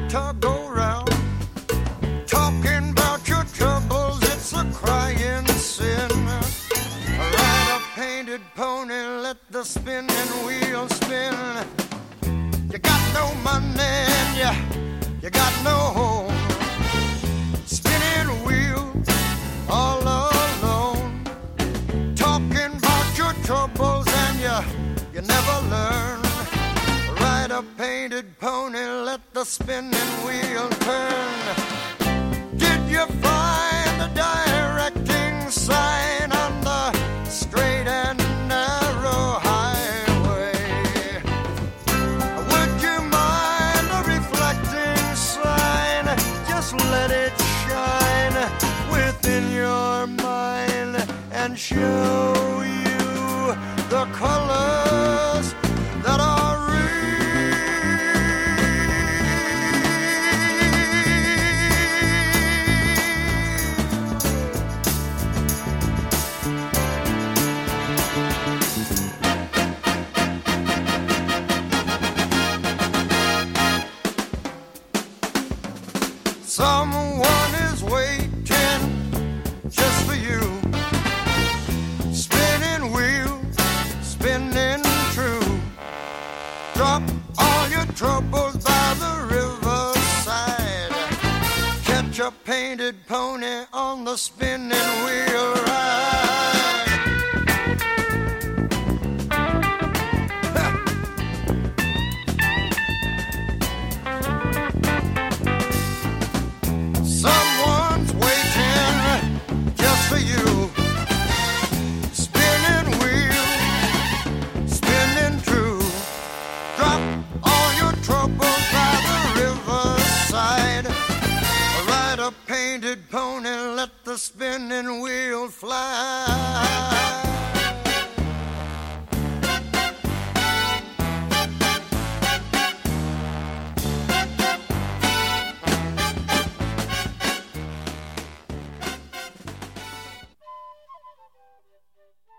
to go round. Talking about your troubles, it's a crying sin. Ride a painted pony, let the spinning wheel spin. You got no money and you got no home. Spinning wheel all alone. Talking about your troubles and you never learn. Ride a painted pony, let the spinning wheel turn. Did you find the directing sign on the straight and narrow highway? Would you mind a reflecting sign? Just let it shine within your mind and show you the colors that are real. Someone is waiting just for you. Spinning wheel, spinning true. Drop all your troubles by the riverside. Catch a painted pony on the spinning wheel ride. Someone's waiting just for you. Spinning wheel, spinning true. Drop all your troubles by the riverside. Ride a painted pony, let the spinning wheel fly.